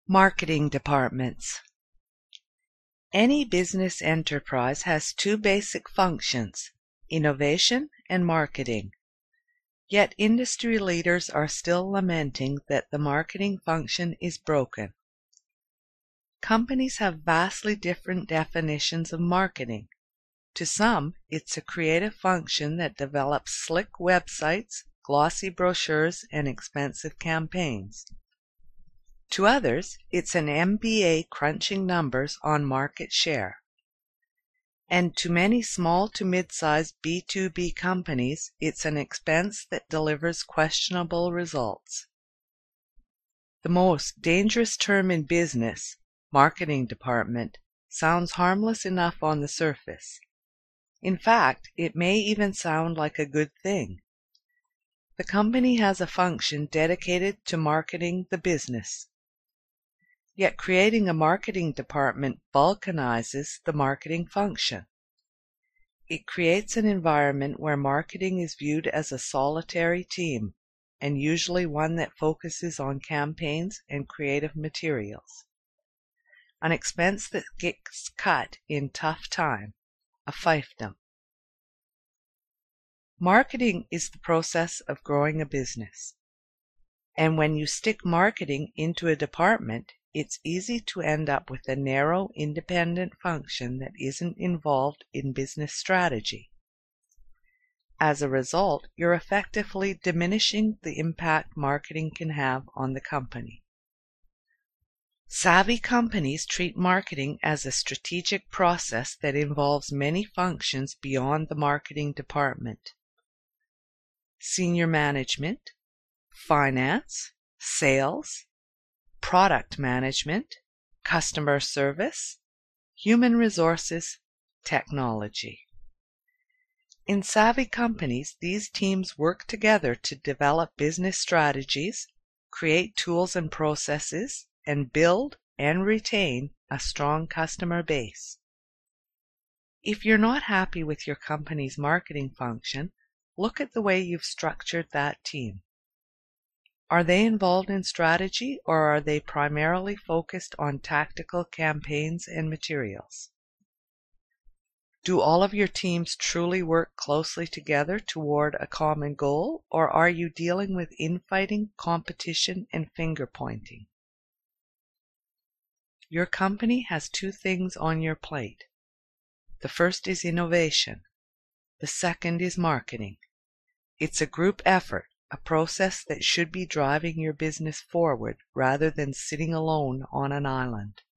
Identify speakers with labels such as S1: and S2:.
S1: Marketing departments. Any business enterprise has two basic functions, innovation and marketing. Yet industry leaders are still lamenting that the marketing function is broken. Companies have vastly different definitions of marketing. To some, it's a creative function that develops slick websites, glossy brochures, and expensive campaigns. To others, it's an MBA crunching numbers on market share. And to many small to mid-sized B2B companies, it's an expense that delivers questionable results. The most dangerous term in business, marketing department, sounds harmless enough on the surface. In fact, it may even sound like a good thing. The company has a function dedicated to marketing the business. Yet creating a marketing department balkanizes the marketing function. It creates an environment where marketing is viewed as a solitary team, and usually one that focuses on campaigns and creative materials. An expense that gets cut in tough time, a fiefdom. Marketing is the process of growing a business. And when you stick marketing into a department, it's easy to end up with a narrow, independent function that isn't involved in business strategy. As a result, you're effectively diminishing the impact marketing can have on the company. Savvy companies treat marketing as a strategic process that involves many functions beyond the marketing department. Senior management, finance, sales, product management, customer service, human resources, technology. In savvy companies, these teams work together to develop business strategies, create tools and processes, and build and retain a strong customer base. If you're not happy with your company's marketing function, look at the way you've structured that team. Are they involved in strategy, or are they primarily focused on tactical campaigns and materials? Do all of your teams truly work closely together toward a common goal, or are you dealing with infighting, competition, and finger-pointing? Your company has two things on your plate. The first is innovation. The second is marketing. It's a group effort, a process that should be driving your business forward rather than sitting alone on an island.